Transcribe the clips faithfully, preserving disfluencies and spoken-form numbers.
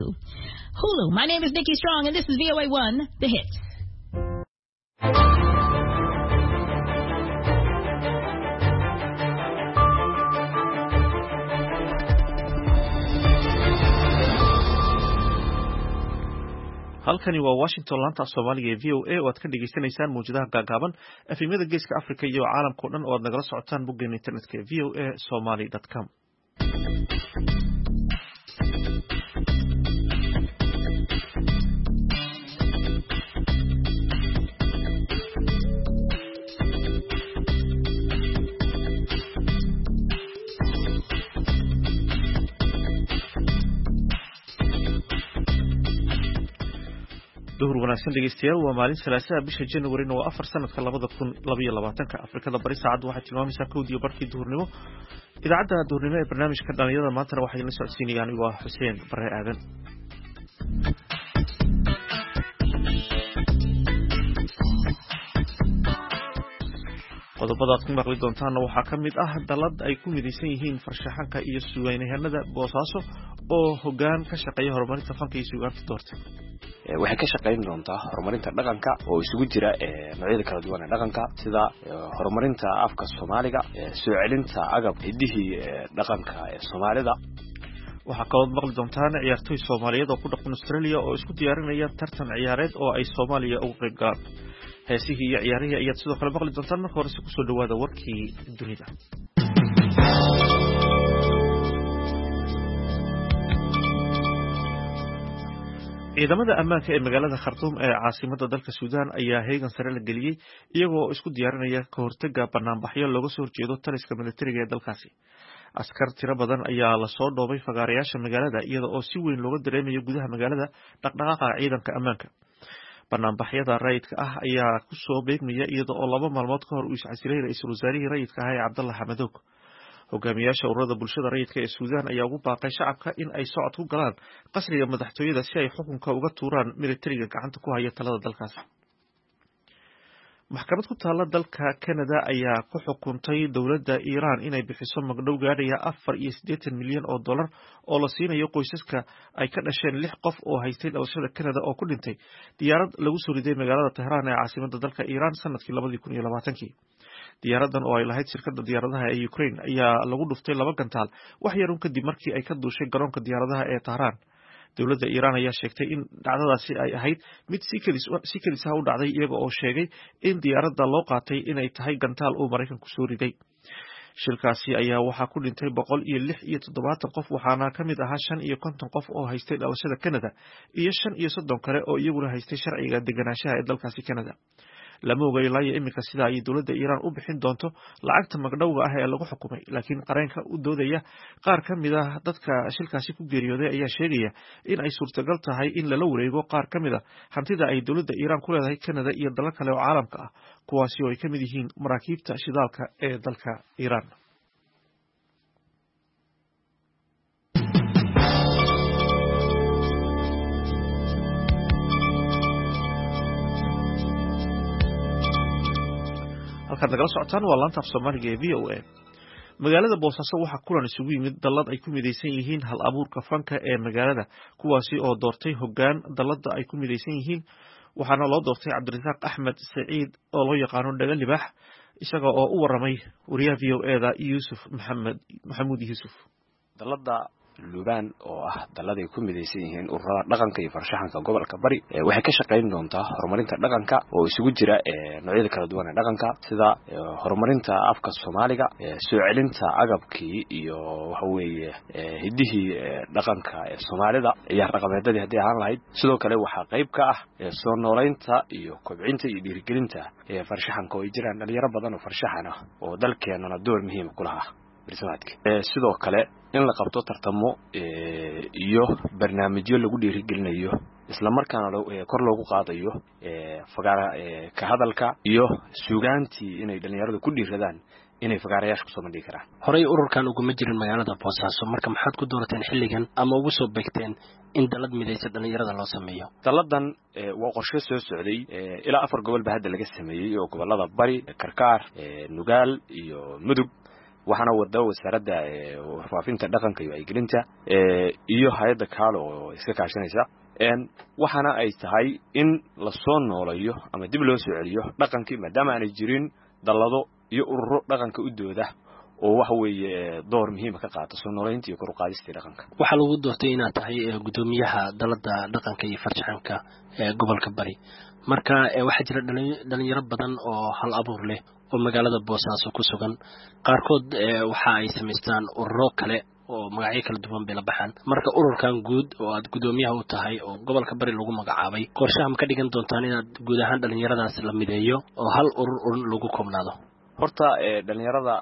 Hulu. My name is Nikki Strong, and this is V O A one, The Hits. halkani waa Washington laanta Soomaaliga ee V O A oo aad ka dhageysanaysaan muujadaha gaagaaban efemyada geeska Afrika iyo caalamka oo dhan oo aad nagala socotaan boggeena internetka ee v o a somali dot com. duhur wanaagsan dhegeystayaal waa maalin salaasada bisha January oo afar sanadka labada kun laba iyo labaatanka Afrikada bari saacadu waxay tilmaamaysaa kowdiyo barkii duhurnimo idaacadda duhurnimo ee barnaamijka dhalinyarada maanta waxay la socodsiinayaan waa Xuseen Bare Aadan qodobada aad ku maqli doontaan waxaa ka mid ah dalad ay ku midaysan yihiin farshaxanka iyo suugaanayahanada Boosaaso oo hoggaan ka shaqeeya horumarinta fanka iyo suugaanta doortay waxay ka shaqeyn doontaa horumarinta dhaqanka oo isugu jira noocyada kala duwan ee dhaqanka sida horumarinta afka Soomaaliga soo celinta agab hiddihi dhaqanka ee Soomaalida waxa kaloo maqli doontaan ciyaartoy Soomaaliyeed oo ku dhaqan Australia oo isku diyaarinaya tartan ciyaareed oo ay Soomaaliya uga qayb galaan heesihii iyo ciyaarihii ayaad sidoo kale maqli doontaan marka hore si ku soo dhawaada warkii dunida ciidamada ammaanka ee magaalada Khartoum ee caasimadda dalka Suudaan ayaa heegan sare la geliyay iyagoo isku diyaarinaya ka hortagga banaanbaxyo looga soo horjeedo taliska militariga ee dalkaasi askar tiro badan ayaa la soo dhoobay fagaarayaasha magaalada iyada oo si weyn looga dareemayo gudaha magaalada dhaqdhaqaaqa ciidanka ammaanka banaanbaxyada rayidka ah ayaa ku soo beegmaya iyada oo laba maalmood ka hor uu iscasilay ra'iisul wasaarihii rayidka ah ee Cabdallah Xamadoog hogaamiyaasha ururada bulshada rayidka ee Suudaan ayaa ugu baaqay shacabka in ay socod ku galaan qasriga madaxtooyada si ay xukunka uga tuuraan militariga gacanta ku haya talada dalkaas maxkamad ku taala dalka Canada ayaa ku xukuntay dowladda Iran inay bixiso magdhow gaadhaya afar iyo siddeetan milyan oo dollar oo la siinayo qoysaska ay ka dhasheen lix qof oo haystay dhalashada Canada oo ku dhintay diyaarad lagu soo riday magaalada Tehran ee caasimadda dalka Iran sanadkii laba kun iyo labaatan-kii diyaaradan oo ay lahayd shirkadda diyaaradaha ee Ukraine ayaa lagu dhuftay laba gantaal wax yar kadib markii ay ka duushay garoonka diyaaradaha ee Tehran dowladda Iran ayaa sheegtay in dhacdadaasi ay ahayd mid si kadis si kadis ah u dhacday iyaga oo sheegay in diyaaradda loo qaatay inay tahay gantaal oo Mareykanku soo riday shilkaasi ayaa waxaa ku dhintay boqol iyo lix iyo toddobaatan qof waxaana ka mid ahaa shan iyo konton qof oo haystay dhalashada Canada iyo shan iyo soddon kale oo iyaguna haystay sharciga deganaanshaha ee dalkaasi Canada lama oga ilaa imika sida ay dowladda Iran u bixin doonto lacagta magdhowga ah ee lagu xukumay laakiin qareenka u doodaya qaar ka mid ah dadka shilkaasi ku geeriyooday ayaa sheegaya in ay suurtagal tahay in lala wareego qaar ka mid ah hantida ay dowladda Iran ku leedahay Canada iyo dalal kale oo caalamka ah kuwaasi oo ay ka mid yihiin maraakiibta shidaalka ee dalka Iran halkaad nagala socotaan waa laanta af Soomaaliga ee V O A magaalada Boosaaso waxaa kulan isugu yimid dalad ay ku midaysan yihiin hal abuurka fanka ee magaalada kuwaasi oo doortay hoggaan dalada ay ku midaysan yihiin waxaana loo doortay Cabdirasaaq Axmed Saciid oo loo yaqaano Dhaga Libaax isaga oo u waramay wariyaha V O A-da Yuusuf Maxamed Maxamuud Yuusuf dalada Lubaan oo ah daladay ku midaysan yihiin ururada dhaqanka iyo farshaxanka gobolka Bari waxay ka shaqeyn doontaa horumarinta dhaqanka oo isugu jira noocyada kala duwan ee dhaqanka sida horumarinta afka Soomaaliga soo celinta agabkii iyo waxa weeye hiddihi dhaqanka ee Soomaalida iyo dhaqameedadii hadii aan lahayd sidoo kale waxa qayb ka ah soo nooleynta iyo kobcinta iyo dhiirigelinta farshaxanka oo jiraan dhalinyaro badan oo farshaxan ah oo dalkeenana door muhiim ku lahaa sidoo kale in la qabto tartamo iyo barnaamijyo lagu dhiirigelinayo isla markaana kor loogu qaadayo fagaara ka hadalka iyo suugaantii inay dhalinyaradu ku dhiiradaan inay fagaarayaasha ku soo bandhigi karaan horey ururkan uguma jirin magaalada Boosaaso marka maxaad ku doorateen xilligan ama ugu soo beegteen in dalad midaysan dhalinyarada loo sameeyo daladan waa qorshe soo socday ilaa afar gobol ba hadda laga sameeyay oo gobolada Bari Karkaar Nugaal iyo Mudug waxaana wada wasaaradda warfaafinta dhaqanka iyo wacyigelinta iyo hay'adda kaalo oo iska kaashanaysa een waxaana ay tahay in la soo noolayo ama dib loo soo celiyo dhaqankii maadaama aanay jirin dallado iyo ururo dhaqanka u dooda oo waxa weeye door muhiim ah ka qaata soo noolaynta iyo kor u qaadista dhaqanka. waxa lagu doortay inaad tahay gudoomiyaha dalada dhaqanka iyo farshaxanka ee gobolka Bari marka waxa jira dhalinyaro badan oo hal abuur leh oo magaalada Boosaaso ku sugan qaarkood waxa ay sameystaan ururo kale oo magacyo kala duwan bay la baxaan marka ururkan guud oo aad gudoomiyaha u tahay oo gobolka Bari lagu magacaabay qorshaha ma ka dhigan doontaan inaad guud ahaan dhalinyaradaas la mideeyo oo hal urur lagu koobnaado? horta dhalinyarada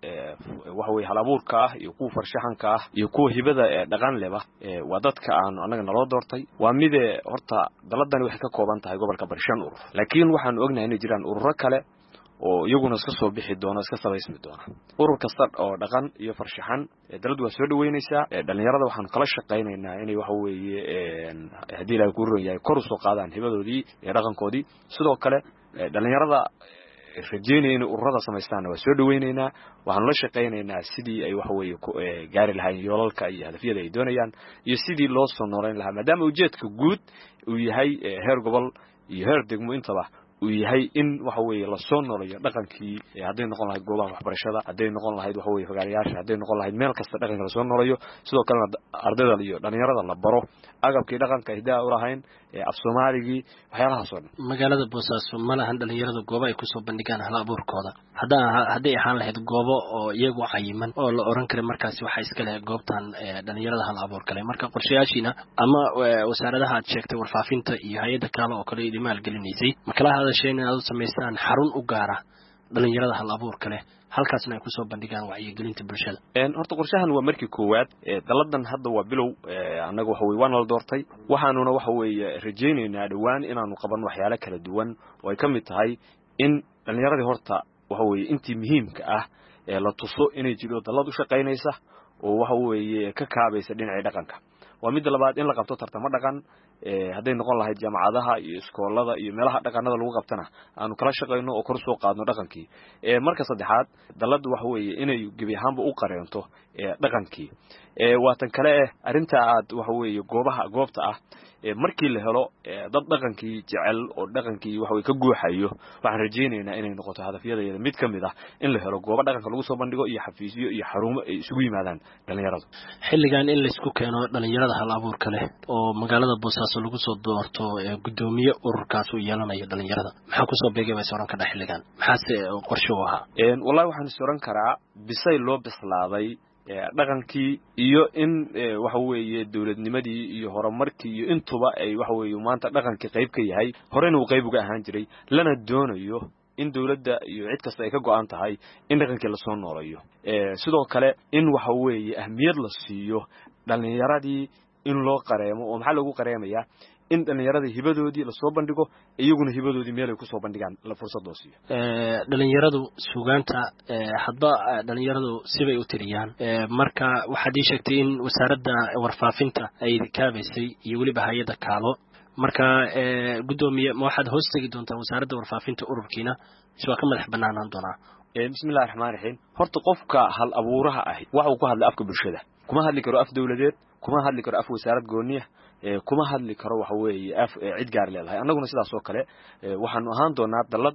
waxa way hal abuurka ah iyo kuwa farshaxanka ah iyo kuwa hibada dhaqan leba waa dadka aan anaga naloo doortay waa mid horta daladani waxay ka kooban tahay gobolka Bari shan urur laakiin waxaan ognahay in jiraan ururo kale oo iyaguna iska soo bixi doona iska sabaysmi doona urur kasta oo dhaqan iyo farshaxan daladu waa soo dhaweynaysaa dhalinyarada waxaan kala shaqeynaynaa inay waxa weeye hadii la ku roon yahay kor u soo qaadaan hibadoodii iyo dhaqankoodii sidoo kale dhalinyarada rajeynayna ururada samaystaan waa soo dhaweynaynaa waxaan la shaqeynaynaa sidii ay waxa weeye gaari lahayn yoolalka iyo hadafyada ay doonayaan iyo sidii loo soo nooleyn lahaa maadaama ujeedka guud uu yahay heer gobol iyo heer degmo intaba uu yahay in waxa weeye la soo noolayo dhaqankii haday noqon lahayd goobaha waxbarashada haday noqon lahayd waxa weeye fagaarayaasha haday noqon lahayd meel kasta dhaqanka la soo noolayo sidoo kale ardayda iyo dhalinyarada la baro agabkii dhaqanka hidaa u lahayn af Soomaaligi waxyaalaha soo dhan magaalada Boosaaso ma lahan dhalinyarada goobo ay ku soo bandhigaan hal abuurkooda hadaa haday ahaan lahayd goobo oo iyagu cayiman oo la oran karo markaas waxa iska leh goobtan dhalinyarada hal abuur kale marka qorshayaashiina ama wasaaradaha aad sheegtay warfaafinta iyo hay'adda kale oo kale idin maal gelinaysay makala hadasheen aad sameystaan xarun u gaara dhalinyarada hal abuur kale halkaasna ay ku soo bandhigaan wacyigelinta bulshada een horta qorshahan waa markii koowaad daladan hadda waa bilow anaga waxa weey waan la doortay waxaanuna waxa weey rajeynaynaa dhawaan inaanu qaban waxyaalo kala duwan oo ay kamid tahay in dhalinyarada horta waxa weey intii muhiimka ah ee la tuso inay jiro dalad u shaqeynaysa oo waxa weey ka kaabaysa dhinaca dhaqanka waa mid labaad in la qabto tartamo dhaqan ee haday noqon lahayd jaamacadaha iyo iskoolada iyo meelaha dhaqanada lagu qabtana aanu kala shaqeyno oo kor soo qaadno dhaqankii ee marka saddexaad dalad waxa weeye inay gabi ahaanba u qareento ee dhaqankii ee waatan kale arinta aad waxa weeye goobaha goobta ah ee markii la helo dad dhaqankii jecel oo dhaqankii waxa weeye ka guuxayo waxaan rajeynaynaa inay noqoto hadafyadeeda mid kamid ah in la helo goobo dhaqanka lagu soo bandhigo iyo xafiisyo iyo xarumo ay isugu yimaadaan dhalinyaradu xilligan in la isku keeno dhalinyarada hal abuurka leh oo magaalada Boosaaso lagu soo doorto gudoomiye ururkaas u yeelanayo dhalinyarada maxaa ku soo beegay sooran ka xilligan maxaa qorshe u ahaa een wallahi waxaan sooran karaa bisay loo bislaaday dhaqankii iyo in waxa weeye dawladnimadii iyo horumarkii iyo intuba ay waxa weeye maanta dhaqankii qayb ka yahay horena uu qayb uga ahaan jiray lana doonayo in dawladda iyo cid kasta ay ka go'an tahay in dhaqankii la soo noolayo ee sidoo kale in waxa weeye ahmiyad la siiyo dhalinyaradii in loo qareemo oo maxaa lagu qareemayaa in dhalinyarada hibadoodii la soo bandhigo iyaguna hibadoodii meel ay ku soo bandhigaan la fursad oo siiyo ee dhalinyaradu suugaanta hadba dhalinyaradu sibay u tiriyaan marka waxaad ii sheegtay in wasaaradda warfaafinta ay kaabaysay iyo waliba hay'adda kaalo marka ee gudoomiye ma waxaad hoos tagi doontaa wasaaradda warfaafinta ururkiina soo ka madax banaanaan doonaa ee bismillaahir rahmaanir rahiim horta qofka hal abuuraha ah waxa uu ku hadla afka bulshada kuma hadli karo af dawladeed kuma hadli karo af wasaarad gooniya ee kuma hadli karo waxa weeye af cid gaar leedahay annaguna sidaas oo kale waxaan ahaan doonaa dalad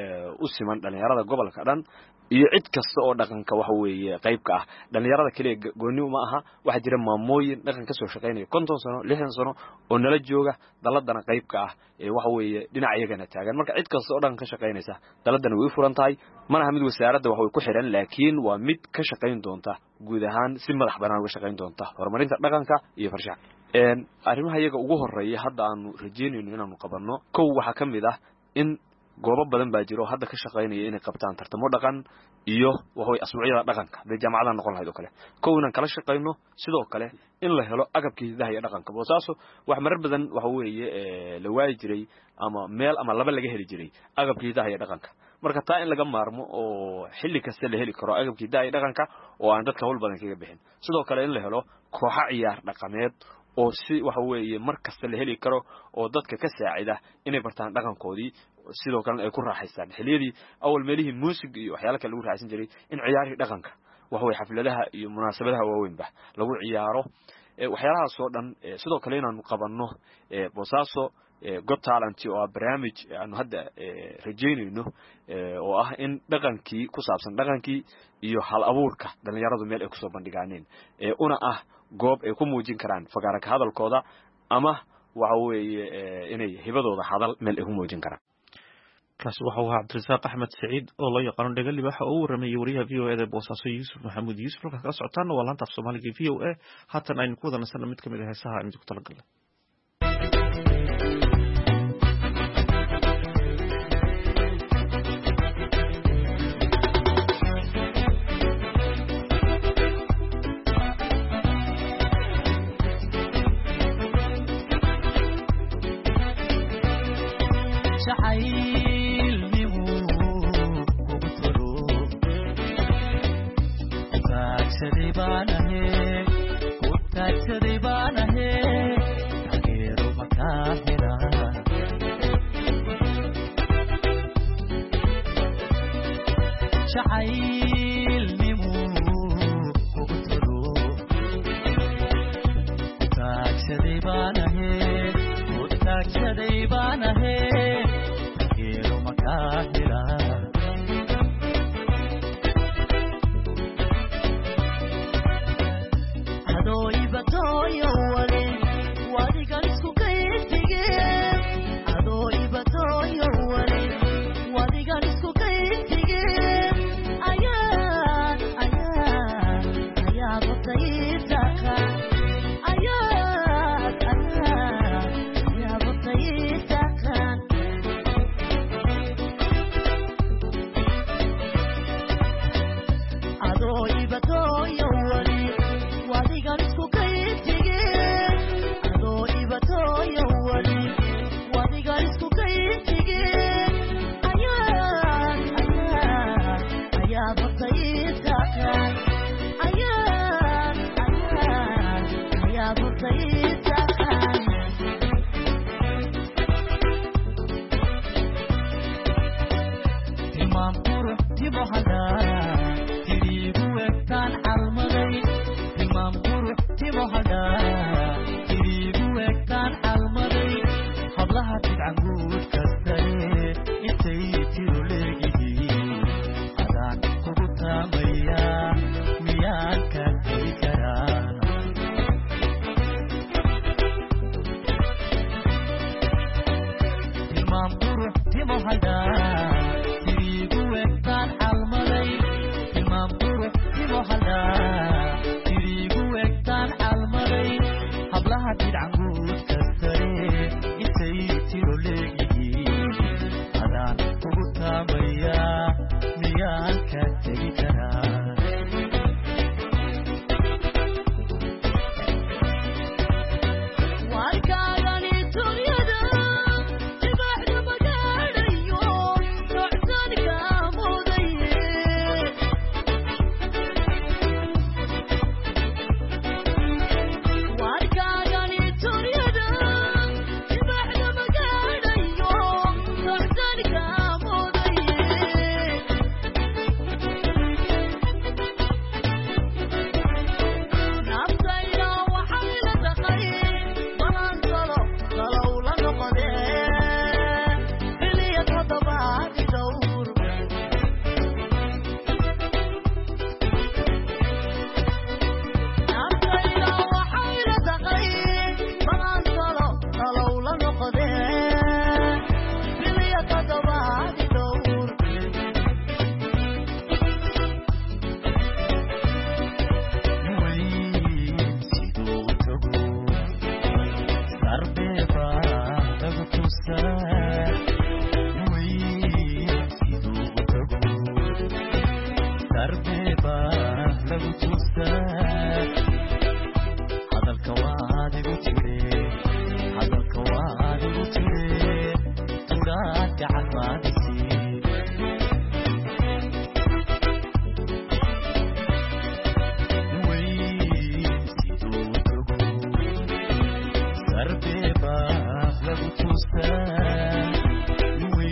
u siman dhalinyarada gobolka dhan iyo cid kasta oo dhaqanka waxa weeye qayb ka ah dhalinyarada kaliya gooni uma aha waxa jira maamooyin dhaqan ka soo shaqeynaya konton sano lixdan sano oo nala jooga daladana qayb ka ah ee waxa weeye dhinac iyagana taagan marka cid kasta oo dhaqan ka shaqeynaysa daladana way furan tahay mana mid wasaaradda waxa ku xiran laakiin waa mid ka shaqeyn doonta guud ahaan si madax banaan uga shaqeyn doonta horumarinta dhaqanka iyo farshaxanka een arrimaha iyaga ugu horeeyay hadda aanu rajeynayno inaanu qabanno kow waxa kamid ah in goobo badan baa jiro hadda ka shaqeynaya inay qabtaan tartamo dhaqan iyo waxa way asbuucyada dhaqanka bay jaamacadaha noqon lahayd oo kale kow inaan kala shaqeyno sidoo kale in la helo agabkii hidaha iyo dhaqanka Boosaaso wax marar badan waxa weeye la waayi jiray ama meel ama laba laga heli jiray agabkii hidaha iyo dhaqanka marka taa in laga maarmo oo xilli kasta la heli karo agabkii hidaha iyo dhaqanka oo aan dadka hawl badan kaga bixin sidoo kale in la helo kooxo ciyaar dhaqameed oo si waxa weeye mar kasta la heli karo oo dadka ka saacida inay bartaan dhaqankoodii sidoo kale ay ku raaxaystaan xiliyadii awal meelihii music iyo waxyaalo kale lagu raaxaysan jiray in ciyaarihii dhaqanka waxa way xafladaha iyo munaasabadaha waaweynba lagu ciyaaro waxyaalahaas oo dhan sidoo kale inaanu qabanno Boosaaso Got Talent oo barnaamij aanu hadda rajeynayno oo ah in dhaqankii ku saabsan dhaqankii iyo hal abuurka dhalinyaradu meel ay ku soo bandhigaaneen una ah goob ay ku muujin karaan fagaarka hadalkooda ama waxa weeye inay hibadooda hadal meel ay ku muujin karaan kaas waxa uu ahaa Cabdirasaaq Axmed Saciid oo loo yaqaan dhagali waxa uu waramayay wariyaha V O A ee Boosaaso Yuusuf Maxamuud Yuusuf ka ka socotaan waa laanta Soomaaliga V O A haatan aynu ku wada nasana mid kamid ah heesaha aan ku talagalnay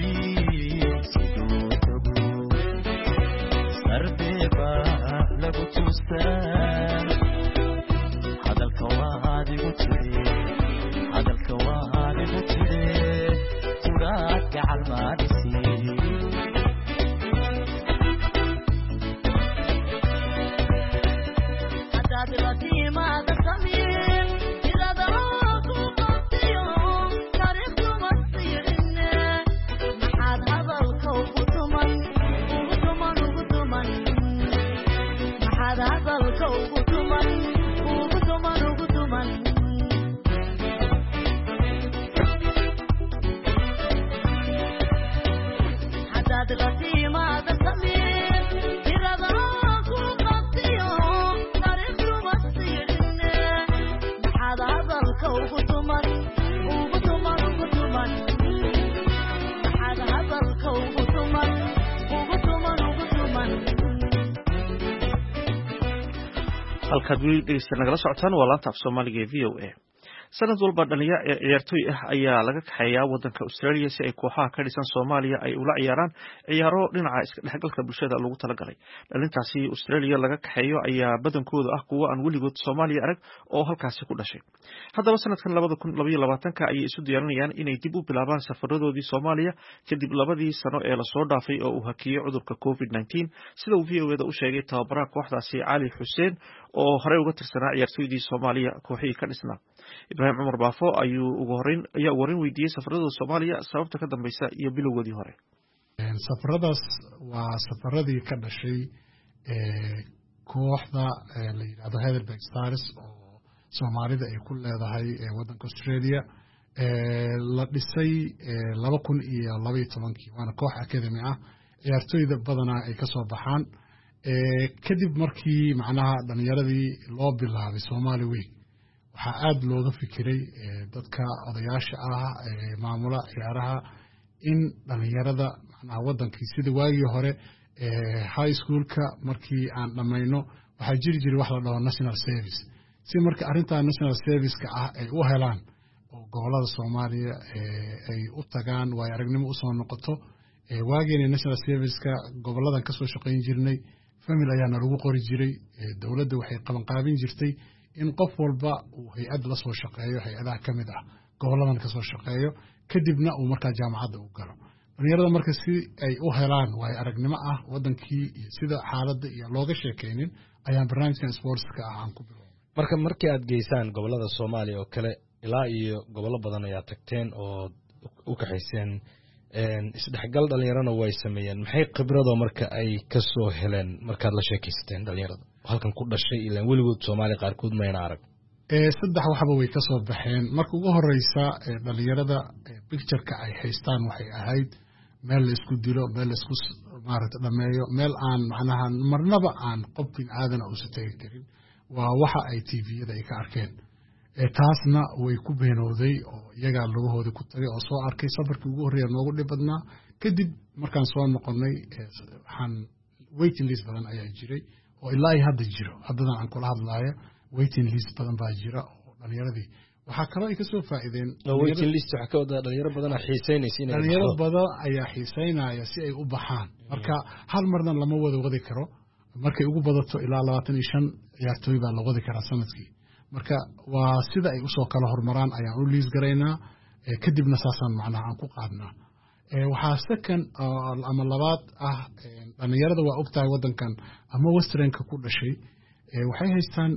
Sarbe ba lagu هذا الكواد يبتدي هذا الكواد يبتدي تراك على المادسي هذا دلتي ما تسمين إذا دعوك وقفتيهم تاريخ تمثيلنا محاد هذا الكوب وثمن وثمن وثمن محاد هذا الكوب وثمن وثمن وثمن هذا دلتي ما تسمين إذا دعوك وقفتيهم تاريخ تمثيلنا محاد هذا الكوب وثمن وثمن وثمن محاد هذا الكوب وثمن وثمن وثمن halkaad weli dhegeysta nagala socotaan waa laanta af soomaaliga ee v o a sanad walba dhalinyaro ciyaartooy ah ayaa laga kaxeeyaa wadanka Australia si ay kooxaha ka dhisan Soomaaliya ay ula ciyaaraan ciyaaro dhinaca iska dhexgalka bulshada lagu talagalay dhalintaasi Australia laga kaxeeyo ayaa badankooda ah kuwa aan weligood Soomaaliya arag oo halkaasi ku dhashay haddaba sanadkan laba kun iyo labaatanka ayay isu diyaarinayaan inay dib u bilaabaan safaradoodii Soomaaliya kadib labadii sano ee la soo dhaafay oo uu hakiyay cudurka covid nineteen sida uu v o a u sheegay tababaraha kooxdaasi Cali Xuseen oo hore uga tirsanaa ciyaartooydii Soomaaliya kooxihii ka dhisnaa Ibrahim Umar Baafo ayuu ugu horeyn ayaa warin weydiiyay safarada Soomaaliya sababta ka dambaysa iyo bilowgoodii hore safaradaas waa safaradii ka dhashay ee kooxda la yiraahdo Heidelberg Stars oo Soomaalida ay ku leedahay ee wadanka Australia ee la dhisay laba kun iyo laba iyo tobankii waana koox academy ah ciyaartooyda badanaa ay ka soo baxaan ee kadib markii macnaha dhalinyaradii loo bilaabay Somali Week waxaa aad looga fikiray dadka odayaasha ah ee maamula ciyaaraha in dhalinyarada macnaha wadankii sida waagii hore ee high schoolka markii aan dhamayno waxaa jiri jiray wax la dhaho national service si marka arrinta national service-ka ah ay u helaan oo gobolada Soomaaliya ay u tagaan way aragnimo u soo noqoto ee waageena national service-ka goboladan ka soo shaqeyn jirnay family ayaana lagu qori jiray dawladda waxay qaban qaabin jirtay in qof walba uu hay'ad la soo shaqeeyo hay'adaha kamid ah goboladan ka soo shaqeeyo kadibna uu markaa jaamacadda u galo dhalinyarada marka si ay u helaan way aragnimo ah wadankii iyo sida xaaladda iyo looga sheekeynin ayaan barnaamijkan sportska ah aan ku bilownay marka markii aad geysaan gobolada Soomaaliya oo kale ilaa iyo gobolo badan ayaa tagteen oo u kaxayseen een isdhexgal dhalinyarana way sameeyeen maxay khibrado marka ay ka soo heleen markaad la sheekaysteen dhalinyarada halkan ku dhashay ilaa weligood Soomaali qaarkood ma ayna arag ee saddex waxba way ka soo baxeen marka ugu horeysa dhalinyarada picture-ka ay haystaan waxay ahayd meel la isku dilo meel la isku maaragtay dhameeyo meel aan macnaha marnaba aan qof bin aadan u sitay karin waa waxa ay T V-yada ay ka arkeen ee taasna way ku beenowday oo iyaga lugahooda ku tagay oo soo arkay safarkii ugu horeeyay noogu dhibadnaa kadib markaan soo noqonay waxaan waiting list badan ayaa jiray oo ilaa hadda jiro hadda aan kula hadlaayo waiting list badan baa jira oo dhalinyaradii waxa kale ay ka soo faa'iideen waiting list waxa ka wada dhalinyaro badan ah xiiseynaysa inay dhalinyaro badan ayaa xiiseynaya si ay u baxaan marka hal marna lama wada wadi karo markay ugu badato ilaa labaatan iyo shan ciyaartooy baa la wadi karaa sanadkii marka waa sida ay u soo kala hormaraan ayaan u liis garaynaa kadibna saasaan macnaha aan ku qaadnaa waxaa second ama labaad ah dhalinyarada waa ogtahay wadankan ama westernka ku dhashay waxay haystaan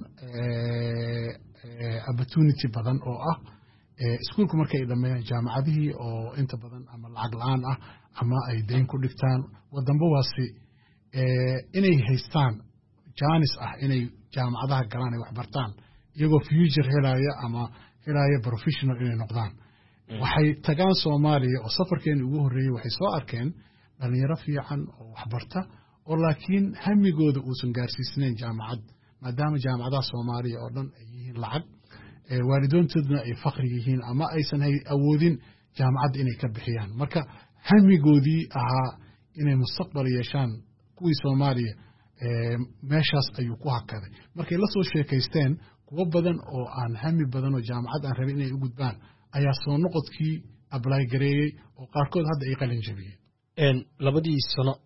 opportunity badan oo ah iskuulku markay dhameeyaan jaamacadihii oo inta badan ama lacag la'aan ah ama ay deyn ku dhigtaan wadanba waasi inay haystaan jaanis ah inay jaamacadaha galaan ay wax bartaan iyagoo future helaya ama helaya professional inay noqdaan waxay tagaan Soomaaliya oo safarkeena ugu horeeyay waxay soo arkeen dhalinyaro fiican oo wax barta oo laakiin hamigooda uusan gaarsiisnayn jaamacad maadaama jaamacadaha Soomaaliya oo dhan ay yihiin lacag ee waalidoontoodna ay faqri yihiin ama aysan awoodin jaamacad inay ka bixiyaan marka hamigoodii ahaa inay mustaqbal yeeshaan kuwii Soomaaliya ee meeshaas ayuu ku hakaday markay la soo sheekaysteen kuwa badan oo aan hami badan oo jaamacad aan rabin inay u gudbaan ayaa soo noqodkii apply gareeyay oo qaarkood hadda ay qalin jabiyeen een labadii sano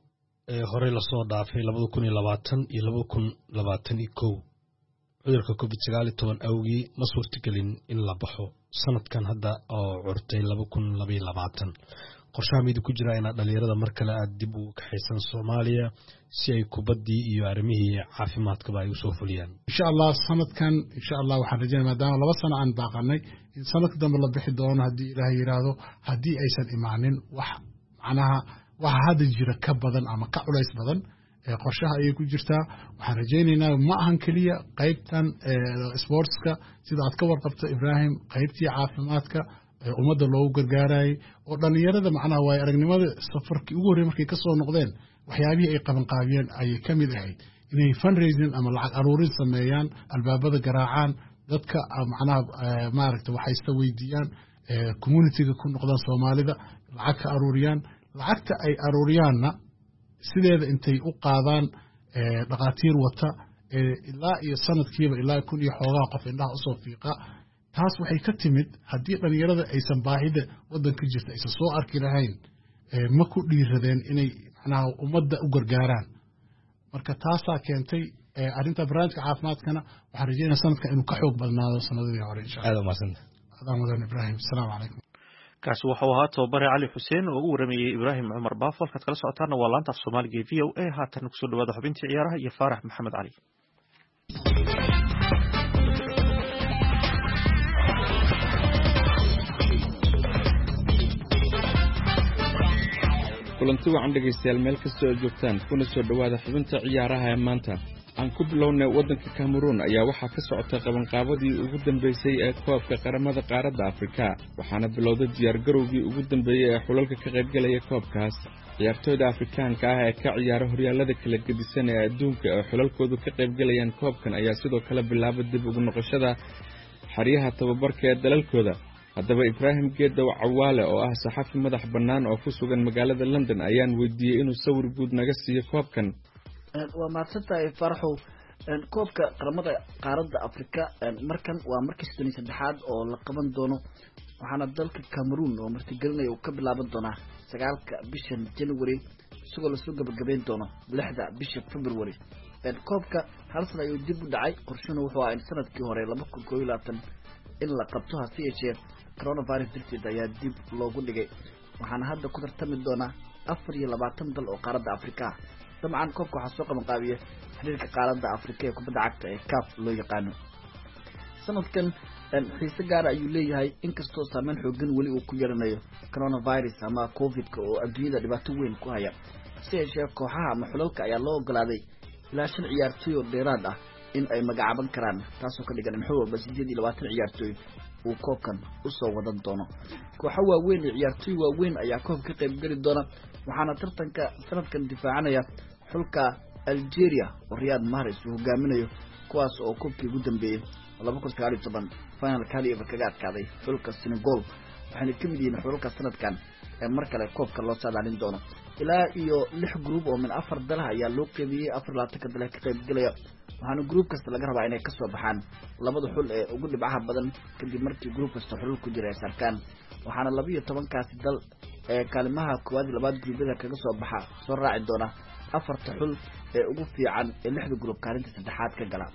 horey lasoo dhaafay labada kun iyo labaatan iyo laba kun labaatan iyo kow cudurka covid sagaal iyo toban awgii ma suurtagelin in la baxo sanadkan hadda oo curtay laba kun laba iyo labaatan qorshaha mid ku jira in dhalinyarada mar kale aad dib u kaxaysan Soomaaliya si ay kubadii iyo arrimihii caafimaadka ay u soo fuliyaan insha Allah sanadkan insha Allah waxaan rajaynayaa maadaama laba sano aan baaqanay in sanadka dambe la bixi doono haddii Ilaahay yiraahdo haddii aysan imaanin wax macnaha waxa hadda jira ka badan ama ka culays badan ee qorshaha ay ku jirtaa waxaan rajaynaynaa ma ahan kaliya qaybtan sportska sida aad ka warqabto Ibrahim qaybtii caafimaadka umada loogu gargaaray oo dhalinyarada macnaha way aragnimada safarkii ugu horeeyay markay ka soo noqdeen waxyaabihii ay qaban qaabiyeen ay kamid ahayd inay fundraising ama lacag aruurin sameeyaan albaabada garaacaan dadka macnaha maaragtay waxay iska weydiiyaan community-ga ku noqdaan Soomaalida lacag ka aruuriyaan lacagta ay aruuriyaanna sideeda intay u qaadaan dhaqaatiir wata ilaa iyo sanadkiiba ilaa kun iyo xoogaa qof indhaha u soo fiiqa taas waxay ka timid haddii dhalinyarada aysan baahida waddanka jirta aysan soo arki lahayn ma ku dhiiradeen inay macnaha ummadda u gargaaraan marka taasaa keentay arrinta barnaamijka caafimaadkana waxaan rajaynayaa sanadkan inuu ka xoog badnaado sanadadii hore insha Allah. aad u mahadsan adaan wadan Ibrahim assalaamu calaykum kaasi wuxuu ahaa tababare cali xuseen oo ugu waramayay Ibrahim Cumar Baafal ka kala socotaana waa laanta Soomaaliga V O A haatan ku soo dhawaada xubintii ciyaaraha iyo Faarax Maxamed Cali kulanti wacan dhegaystayaal meel kastoo aad joogtaan kuna soo dhawaada xubinta ciyaaraha ee maanta aan ku bilownay waddanka Cameroon ayaa waxaa ka socota qabanqaabadii ugu dambeysay ee koobka qaramada qaaradda Afrika waxaana bilowday diyaar garowgii ugu dambeeyay ee xulalka ka qaybgalaya koobkaas ciyaartooyda Afrikaanka ah ee ka ciyaara horyaalada kala gedisan ee adduunka ee xulalkoodu ka qaybgalayaan koobkan ayaa sidoo kale bilaabay dib ugu noqoshada xariyaha tababarka ee dalalkooda haddaba Ibrahim Geedow Cawaale oo ah saxafi madax bannaan oo ku sugan magaalada London ayaan weydiiyay inuu sawir guud naga siiyo koobkan waa maadsantahay Farxo koobka qaramada qaaradda Afrika markan waa markii siddeed iyo saddexaad oo la qaban doono waxaana dalka Cameroon oo martigelinaya uu ka bilaaban doonaa sagaalka bishan January isagoo la soo gabagabeyn doono lixda bisha February koobka hal sano ayuu dib u dhacay qorshuhu wuxuu ahaa in sanadkii hore laba kun iyo labaatan in la qabto hase yeeshee coronavirus darteed ayaa dib loogu dhigay waxaana hadda ku tartami doonaa afar iyo labaatan dal oo qaaradda Afrika ah dabcan koobka waxaa soo qaban qaabiya xiriirka qaaradda Afrika ee kubadda cagta ee C A F loo yaqaano sanadkan xiise gaar ah ayuu leeyahay inkastoo saameyn xooggan weli uu ku yeelanayo coronavirus ama covid-ka oo adduunyada dhibaato weyn ku haya hase yeeshee kooxaha ama xulalka ayaa loo ogolaaday ilaa shan ciyaartooy oo dheeraad ah in ay magacaaban karaan taasoo ka dhigan in xubba siddeed iyo labaatan ciyaartooy uu koobkan u soo wadan doono kooxo waaweyn iyo ciyaartooy waaweyn ayaa koobka ka qayb gali doona waxaana tartanka sanadkan difaacanaya xulka Algeria oo Riyad Mahrez uu hogaaminayo kuwaas oo koobkii ugu dambeeyay laba kun iyo sagaal iyo toban final kaliya kaga adkaaday xulka Senegal waxaana ka mid yihiin xulka sanadkan ee mar kale koobka loo saadaalin doono ilaa iyo lix group oo min afar dal ayaa loo qeybiyay afar iyo labaatan dal ka qayb galaya waxaana group kasta laga rabaa inay ka soo baxaan labada xul ee ugu dhibcaha badan kadib markii group kasta xul ku jira ay sarkaan waxaana laba iyo toban kaasi dal ee kaalmaha koowaad labaad gruubyada kaga soo baxa soo raaci doona afarta xul ee ugu fiican ee lixda group kaalinta saddexaad ka gala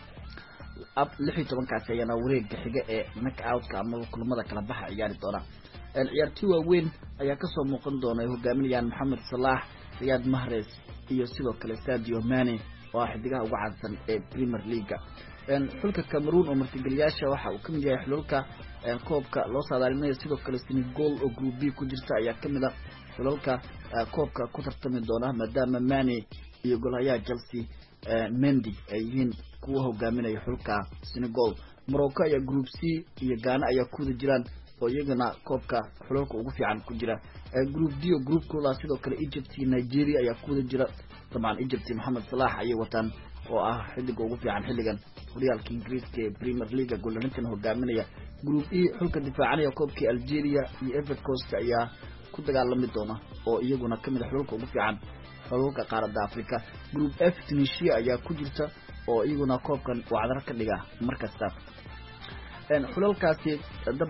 ab lix iyo toban kaasi ayana wareegga xiga ee knock out-ka ama kulamada kala baxa ciyaari doona ciyaartooy waaweyn ayaa ka soo muuqan doona ay hogaaminayaan Mohamed Salah, Riyad Mahrez iyo sidoo kale Sadio Mane oo ah xidigaha ugu caansan ee Premier League een xulka Cameroon oo martigeliyaasha waxa uu kamid yahay xulka ee koobka loo saadaalinayo sidoo kale Senegal oo group B ku jirta ayaa kamid ah xulka koobka ku tartami doona maadaama Mane iyo golaha Chelsea Mendy ay yihiin kuwa hogaaminaya xulka Senegal Morocco ayaa group C iyo Ghana ayaa ku jiraan oo iyagana koobka xulka ugu fiican ku jira group D oo group kooda sidoo kale Egypt iyo Nigeria ayaa ku jira طبعا Egypt Mohamed Salah ayay wataan oo ah xidiga ugu fiican xilligan horyaalka Ingiriiska ee Premier League goolalintan hogaaminaya group E xulka difaacanaya koobkii Algeria iyo Ivory Coast ayaa ku dagaalami doona oo iyaguna kamid ah xulka ugu fiican xulka qaaradda Afrika group F Tunisia ayaa ku jirta oo iyaguna koobkan wacdar ka dhiga markasta een xulalkaasi dabcan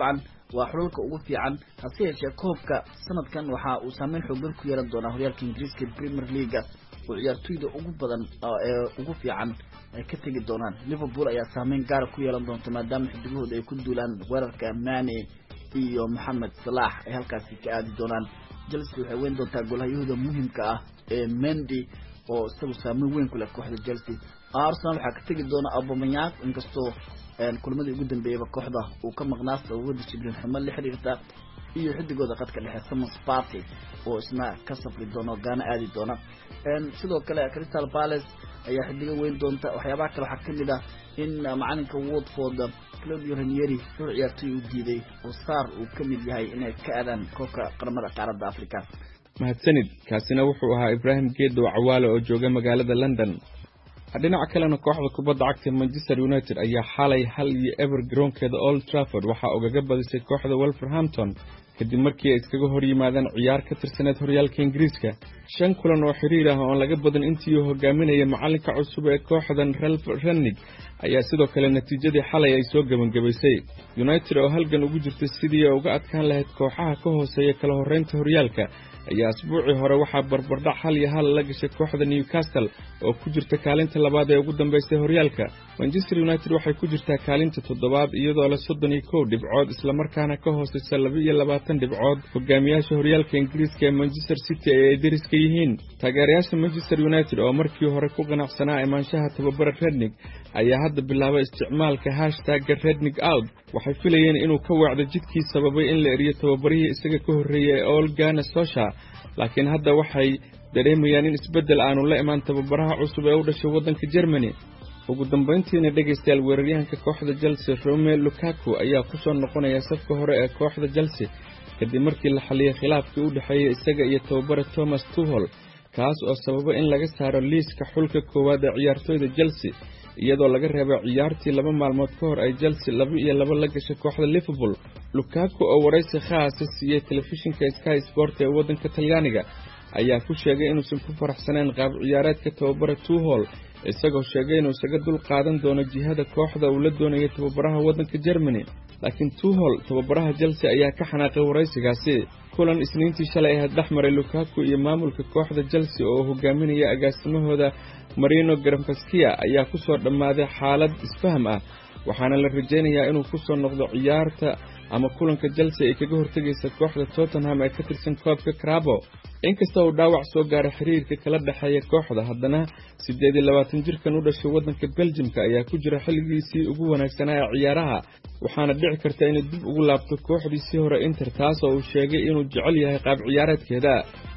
waa xulalka ugu fiican hase yeeshee koobka sanadkan waxa uu saameyn xoogan ku yeelan doonaa horyaalka ingiriiska Premier League oo ciyaartoyda ugu badan ee ugu fiican ay ka tagi doonaan. Liverpool ayaa saameyn gaar ah ku yeelan doonta maadaama xidigahooda ay ku duulaan weerarka Mane iyo Mohamed Salah ay halkaasi ka aadi doonaan. Chelsea waxay weyn doontaa goolhayahooda muhiimka ah ee Mendy oo isagu saameyn weyn ku leh kooxda Chelsea. Arsenal waxaa ka tagi doona Aubameyang inkastoo kulmadii ugu dambeeyay kooxda uu ka maqnaa sababo discipline xumo la xiriirta iyo xidigooda qadka dhexe Thomas Partey oo isna ka safri doona Ghana aadi doona. sidoo kale Crystal Palace ayaa xidiga weyn doonta. waxyaabaha kale waxaa kamid ah in macalinka Watford Claudio Ranieri uu ciyaartoy u diiday oo saar uu kamid yahay inay ka aadaan koobka qaramada qaaradda Afrika. mahadsanid kaasina wuxuu ahaa Ibrahim Geedo Cawaale oo jooga magaalada London. dhinaca kalena kooxda kubadda cagta Manchester United ayaa xalay hal iyo ever garoonkeeda Old Trafford waxa ugaga badisay kooxda Wolverhampton kadib markii ay iskaga hor yimaadeen ciyaar ka tirsaneed horyaalka Ingiriiska. shan kulan oo xiriir ah oo laga badan intii uu hogaaminayay macalinka cusub ee kooxdan Ralf Rangnick ayaa sidoo kale natiijadii xalay ay soo gabagabaysay. United oo halgan ugu jirtay sidii ay uga adkaan lahayd kooxaha ka hooseeya kala horeynta horyaalka ayaa asbuucii hore waxaa barbardhac hal iyo hal la gashay kooxda Newcastle oo ku jirta kaalinta labaad ee ugu dambeysay horyaalka. Manchester United waxay ku jirtaa kaalinta toddobaad iyadoo la soddon iyo kow dhibcood isla markaana ka hooseysa laba iyo labaatan dhibcood hogaamiyaasha horyaalka Ingiriiska ee Manchester City ee ay deriska yihiin. taageerayaasha Manchester United oo markii hore ku qanacsanaa imaanshaha tababara Rangnick ayaa hadda bilaabay isticmaalka hashtag Rangnick out. waxay filayeen inuu ka wacdo jidkii sababay in la eriyo tababarihii isaga ka horreeyay Ole Gunnar Solskjaer, laakiin hadda waxay dareemayaan in isbedel aanu la imaan tababaraha cusub ee u dhashay waddanka Germany. ugu dambeyntiina dhageystayaal weeraryahanka kooxda Chelsea Romelu Lukaku ayaa ku soo noqonaya safka hore ee kooxda Chelsea kadib markii la xaliyay khilaafkii u dhaxeeyay isaga iyo tababara Thomas Tuchel kaas oo sababa in laga saaro liiska xulka koowaad ee ciyaartoyda Chelsea iyadoo laga reebay ciyaartii laba maalmood ka hor ay Chelsea laba iyo laba la gashay kooxda Liverpool. Lukaku oo waraysi khaas ah siiyay telefishinka Sky Sport ee waddanka Talyaaniga ayaa ku sheegay inuusan ku faraxsanayn qaab ciyaareedka tababara Tuchel isagoo sheegay inuu isaga dul qaadan doono jihada kooxda uu la doonayo tababaraha waddanka Germany. laakiin Tuchel tababaraha Chelsea ayaa ka xanaaqay waraysigaasi. kulan isniintii shalay ah dhaxmaray Lukaku iyo maamulka kooxda Chelsea oo hogaaminaya agaasimahooda Marino Grampskia ayaa ku soo dhamaaday xaalad isfaham ah waxaana la rajeynayaa inuu ku soo noqdo ciyaarta ama kulanka Chelsea ay kaga hortagaysa kooxda Tottenham ee ka tirsan koobka Carabao. inkasta oo dhaawac soo gaaray xiriirka kala dhaxeeya kooxda haddana siddeed iyo labaatan jirkan u dhashay waddanka Belgiumka ayaa ku jira xilligiisii ugu wanaagsanaa ee ciyaaraha waxaana dhici karta inay dib ugu laabto kooxdiisii hore Inter taas oo uu sheegay inuu jecel yahay qaab ciyaareedkeeda.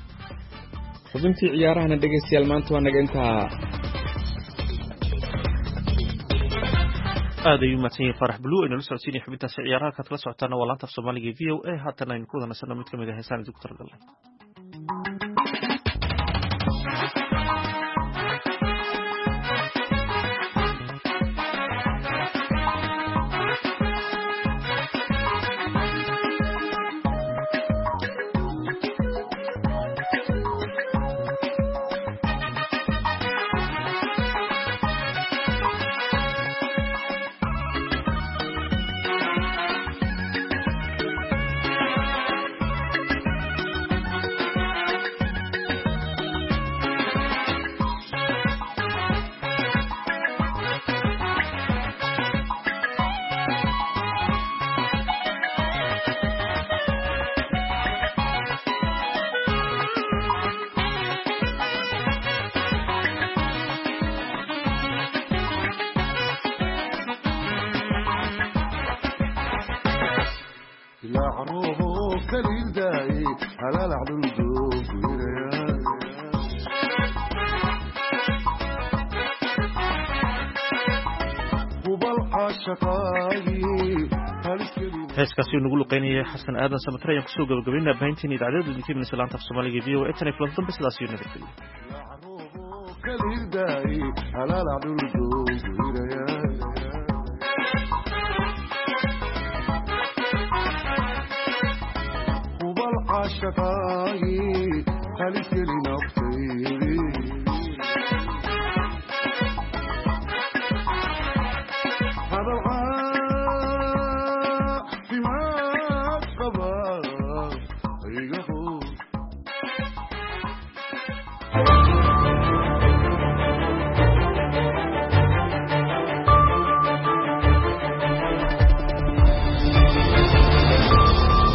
xubintii ciyaarahana dhageystayaal maanta waa naga intaa. aad ayuu mahadsan yahay Farax Blue inuu soo siinay xubintaasi ciyaaraha ka tala socotaana waa laanta Soomaaliga V O A haatan aynu ku wada mid ka mid ah heesaan Doctor Galay. heeskaasi uu nagu luqeynayay xasan aadan samatray ayaan kusoo gabagabaynaa baahintiin idaacadda idinka imanaysa laanta af Soomaaliga V O A tan iyo kulan dambe sidaas iyo nabadgelyo.